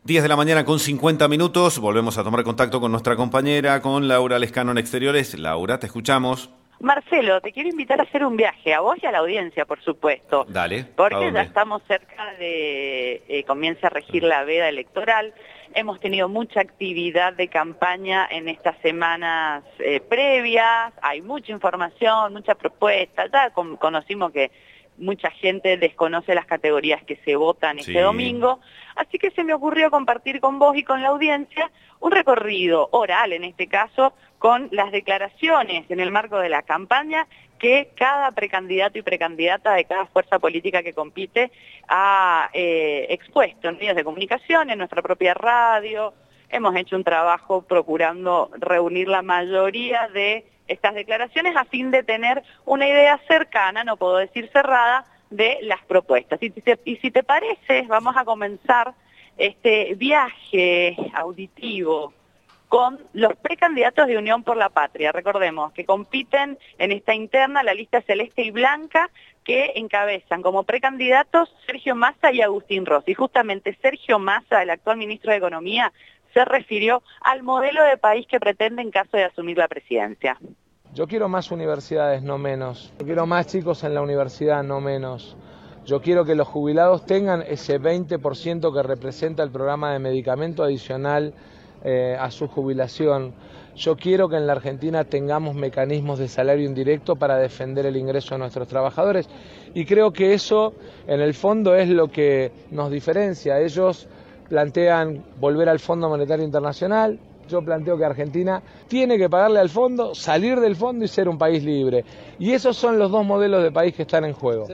10 de la mañana con 50 minutos. Volvemos a tomar contacto con nuestra compañera, con Laura Lescano en Exteriores. Laura, te escuchamos. Marcelo, te quiero invitar a hacer un viaje, a vos y a la audiencia, por supuesto. Dale. Porque ya estamos cerca de comienza a regir la veda electoral. Hemos tenido mucha actividad de campaña en estas semanas previas. Hay mucha información, mucha propuesta. Ya conocimos que mucha gente desconoce las categorías que se votan este domingo, así que se me ocurrió compartir con vos y con la audiencia un recorrido oral, en este caso, con las declaraciones en el marco de la campaña que cada precandidato y precandidata de cada fuerza política que compite ha expuesto en medios de comunicación, en nuestra propia radio. Hemos hecho un trabajo procurando reunir la mayoría de estas declaraciones a fin de tener una idea cercana, no puedo decir cerrada, de las propuestas. Y si te parece, vamos a comenzar este viaje auditivo con los precandidatos de Unión por la Patria. Recordemos que compiten en esta interna la lista celeste y blanca que encabezan como precandidatos Sergio Massa y Agustín Rossi. Y justamente Sergio Massa, el actual ministro de Economía, se refirió al modelo de país que pretende en caso de asumir la presidencia. Yo quiero más universidades, no menos. Yo quiero más chicos en la universidad, no menos. Yo quiero que los jubilados tengan ese 20% que representa el programa de medicamento adicional a su jubilación. Yo quiero que en la Argentina tengamos mecanismos de salario indirecto para defender el ingreso de nuestros trabajadores. Y creo que eso, en el fondo, es lo que nos diferencia. Ellos plantean volver al Fondo Monetario Internacional. Yo planteo que Argentina tiene que pagarle al fondo, salir del fondo y ser un país libre. Y esos son los dos modelos de país que están en juego.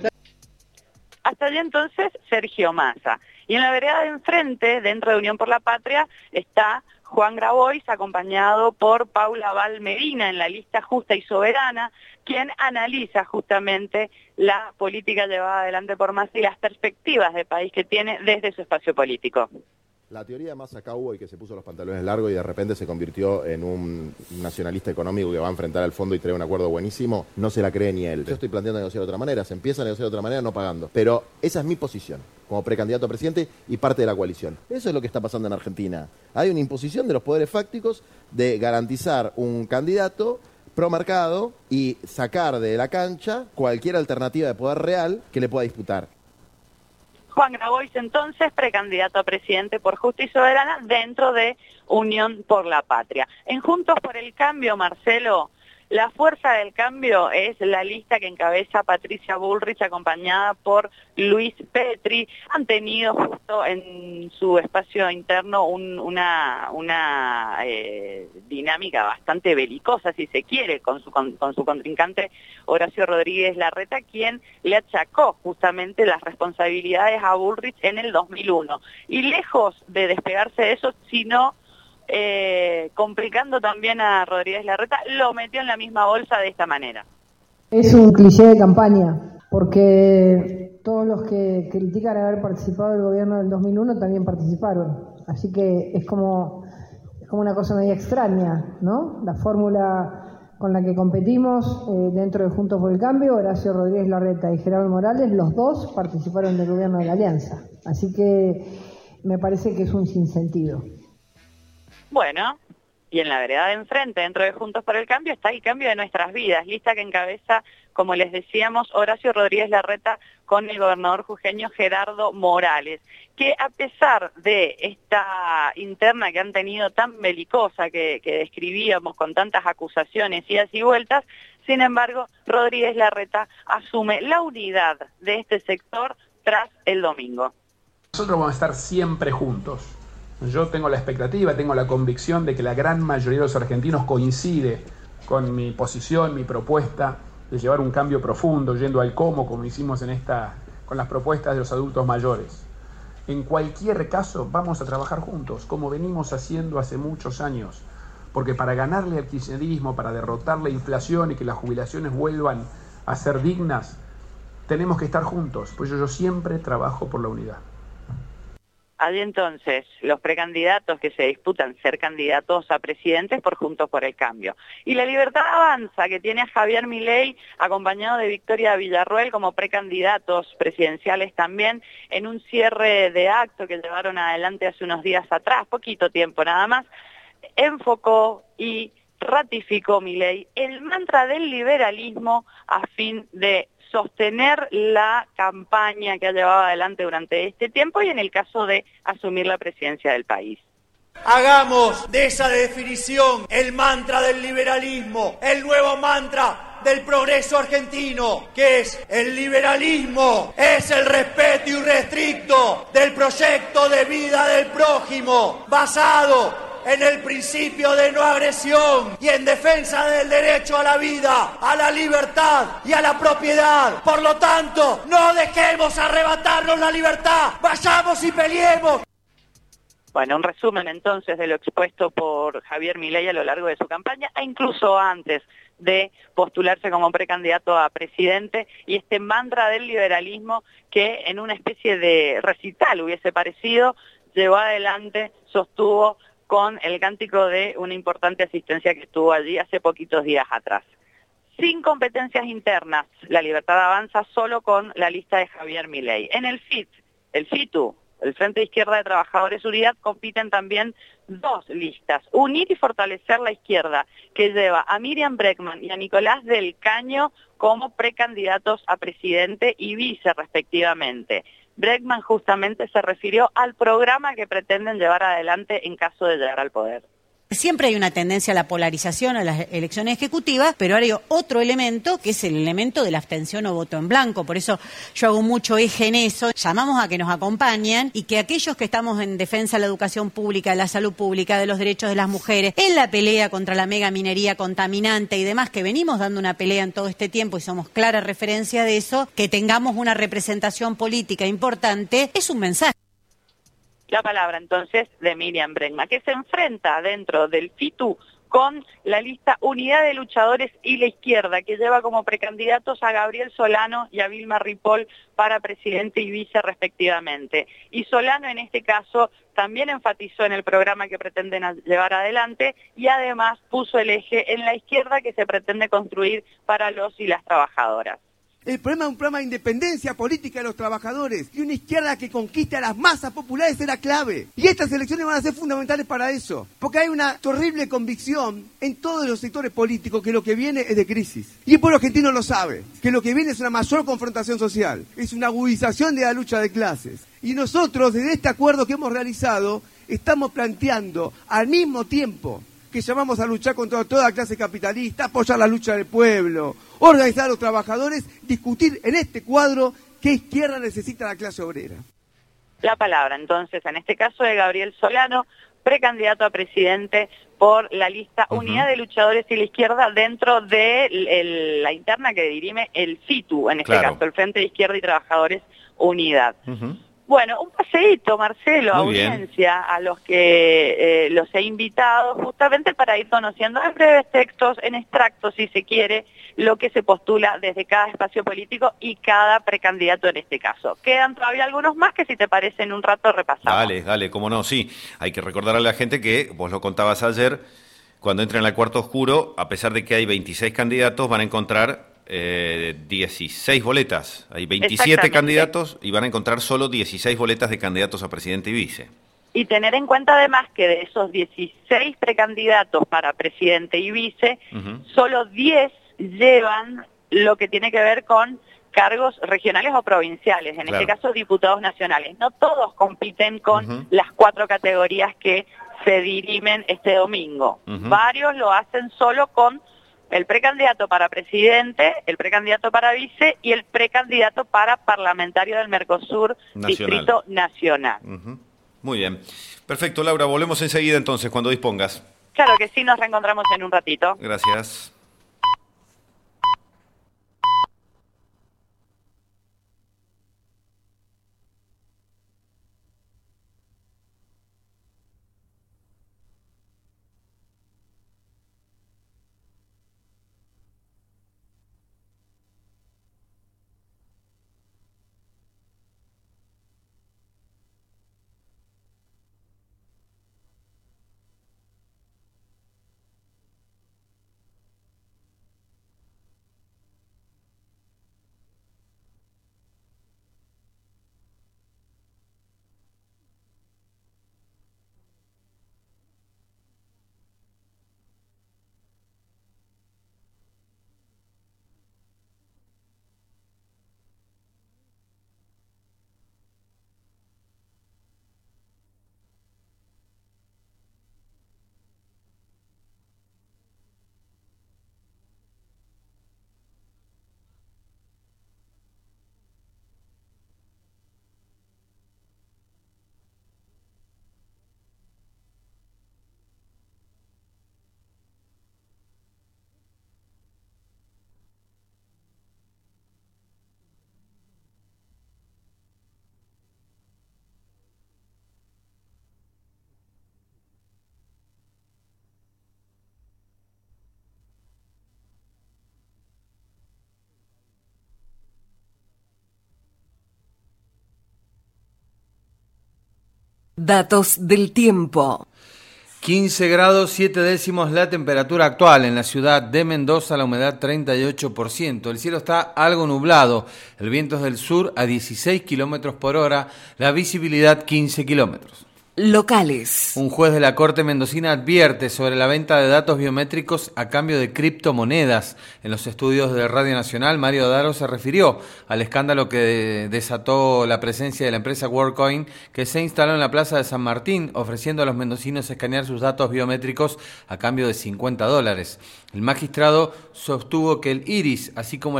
Hasta allí entonces Sergio Massa. Y en la vereda de enfrente, dentro de Unión por la Patria, está Juan Grabois, acompañado por Paula Val Medina en la lista Justa y Soberana, quien analiza justamente la política llevada adelante por Massa y las perspectivas de país que tiene desde su espacio político. La teoría de Massa Cowboy, que se puso los pantalones largos y de repente se convirtió en un nacionalista económico que va a enfrentar al fondo y trae un acuerdo buenísimo, no se la cree ni él. Yo estoy planteando negociar de otra manera, se empieza a negociar de otra manera no pagando. Pero esa es mi posición, como precandidato a presidente y parte de la coalición. Eso es lo que está pasando en Argentina. Hay una imposición de los poderes fácticos de garantizar un candidato pro mercado y sacar de la cancha cualquier alternativa de poder real que le pueda disputar. Juan Grabois, entonces, precandidato a presidente por Justa y Soberana dentro de Unión por la Patria. En Juntos por el Cambio, Marcelo, la fuerza del cambio es la lista que encabeza Patricia Bullrich, acompañada por Luis Petri. Han tenido justo en su espacio interno una dinámica bastante belicosa, si se quiere, con su contrincante Horacio Rodríguez Larreta, quien le achacó justamente las responsabilidades a Bullrich en el 2001. Y lejos de despegarse de eso, sino complicando también a Rodríguez Larreta, lo metió en la misma bolsa de esta manera. Es un cliché de campaña, porque todos los que critican haber participado del gobierno del 2001 también participaron. Así que es como una cosa media extraña, ¿no? La fórmula con la que competimos dentro de Juntos por el Cambio, Horacio Rodríguez Larreta y Gerardo Morales, los dos participaron del gobierno de la Alianza. Así que me parece que es un sinsentido. Bueno, y en la vereda de enfrente, dentro de Juntos por el Cambio, está el cambio de nuestras vidas, lista que encabeza, como les decíamos, Horacio Rodríguez Larreta con el gobernador jujeño Gerardo Morales, que a pesar de esta interna que han tenido tan belicosa que describíamos con tantas acusaciones, idas y vueltas, sin embargo, Rodríguez Larreta asume la unidad de este sector tras el domingo. Nosotros vamos a estar siempre juntos. Yo tengo la expectativa, tengo la convicción de que la gran mayoría de los argentinos coincide con mi posición, mi propuesta de llevar un cambio profundo, yendo al cómo, como hicimos con las propuestas de los adultos mayores. En cualquier caso, vamos a trabajar juntos, como venimos haciendo hace muchos años, porque para ganarle al kirchnerismo, para derrotar la inflación y que las jubilaciones vuelvan a ser dignas, tenemos que estar juntos, pues yo siempre trabajo por la unidad. Allí entonces los precandidatos que se disputan ser candidatos a presidentes por Juntos por el Cambio. Y La Libertad Avanza, que tiene a Javier Milei acompañado de Victoria Villarroel como precandidatos presidenciales también, en un cierre de acto que llevaron adelante hace unos días atrás, poquito tiempo nada más, enfocó y ratificó Milei el mantra del liberalismo a fin de sostener la campaña que ha llevado adelante durante este tiempo y en el caso de asumir la presidencia del país. Hagamos de esa definición el mantra del liberalismo, el nuevo mantra del progreso argentino, que es el liberalismo, es el respeto irrestricto del proyecto de vida del prójimo, basado en el principio de no agresión y en defensa del derecho a la vida, a la libertad y a la propiedad. Por lo tanto, no dejemos arrebatarnos la libertad, vayamos y peleemos. Bueno, un resumen entonces de lo expuesto por Javier Milei a lo largo de su campaña e incluso antes de postularse como precandidato a presidente, y este mantra del liberalismo que en una especie de recital hubiese parecido, llevó adelante, sostuvo con el cántico de una importante asistencia que estuvo allí hace poquitos días atrás. Sin competencias internas, La Libertad avanza solo con la lista de Javier Milei. En el FITU, el Frente de Izquierda de Trabajadores Unidad, compiten también dos listas. Unir y fortalecer la izquierda, que lleva a Miriam Bregman y a Nicolás del Caño como precandidatos a presidente y vice respectivamente. Bregman justamente se refirió al programa que pretenden llevar adelante en caso de llegar al poder. Siempre hay una tendencia a la polarización a las elecciones ejecutivas, pero ahora hay otro elemento que es el elemento de la abstención o voto en blanco. Por eso yo hago mucho eje en eso. Llamamos a que nos acompañen y que aquellos que estamos en defensa de la educación pública, de la salud pública, de los derechos de las mujeres, en la pelea contra la megaminería contaminante y demás, que venimos dando una pelea en todo este tiempo y somos clara referencia de eso, que tengamos una representación política importante, es un mensaje. La palabra entonces de Miriam Bregman, que se enfrenta dentro del FITU con la lista Unidad de Luchadores y la Izquierda, que lleva como precandidatos a Gabriel Solano y a Vilma Ripoll para presidente y vice respectivamente. Y Solano en este caso también enfatizó en el programa que pretenden llevar adelante y además puso el eje en la izquierda que se pretende construir para los y las trabajadoras. El problema es un programa de independencia política de los trabajadores y una izquierda que conquiste a las masas populares es la clave. Y estas elecciones van a ser fundamentales para eso, porque hay una terrible convicción en todos los sectores políticos que lo que viene es de crisis. Y el pueblo argentino lo sabe, que lo que viene es una mayor confrontación social, es una agudización de la lucha de clases. Y nosotros, desde este acuerdo que hemos realizado, estamos planteando al mismo tiempo que llamamos a luchar contra toda clase capitalista, apoyar la lucha del pueblo, organizar a los trabajadores, discutir en este cuadro qué izquierda necesita la clase obrera. La palabra entonces, en este caso de Gabriel Solano, precandidato a presidente por la lista Unidad de Luchadores y la Izquierda dentro de la interna que dirime el FITU, en este caso, el Frente de Izquierda y Trabajadores Unidad. Bueno, un paseíto, Marcelo, audiencia, a los que los he invitado justamente para ir conociendo en breves textos, en extractos si se quiere, lo que se postula desde cada espacio político y cada precandidato en este caso. Quedan todavía algunos más que si te parece en un rato repasamos. Dale, cómo no, sí. Hay que recordarle a la gente que, vos lo contabas ayer, cuando entren al cuarto oscuro, a pesar de que hay 26 candidatos, van a encontrar 16 boletas. Hay 27 candidatos y van a encontrar solo 16 boletas de candidatos a presidente y vice. Y tener en cuenta además que de esos 16 precandidatos para presidente y vice, solo 10 llevan lo que tiene que ver con cargos regionales o provinciales, en este caso diputados nacionales. No todos compiten con las 4 categorías que se dirimen este domingo. Varios lo hacen solo con el precandidato para presidente, el precandidato para vice y el precandidato para parlamentario del Mercosur Distrito Nacional. Muy bien. Perfecto, Laura, volvemos enseguida entonces, cuando dispongas. Claro que sí, nos reencontramos en un ratito. Gracias. Datos del tiempo. 15 grados 7 décimos la temperatura actual en la ciudad de Mendoza, la humedad 38%. El cielo está algo nublado, el viento es del sur a 16 kilómetros por hora, la visibilidad 15 kilómetros. Locales. Un juez de la Corte Mendocina advierte sobre la venta de datos biométricos a cambio de criptomonedas. En los estudios de Radio Nacional, Mario Daro se refirió al escándalo que desató la presencia de la empresa WorldCoin, que se instaló en la Plaza de San Martín, ofreciendo a los mendocinos escanear sus datos biométricos a cambio de $50. El magistrado sostuvo que el iris, así como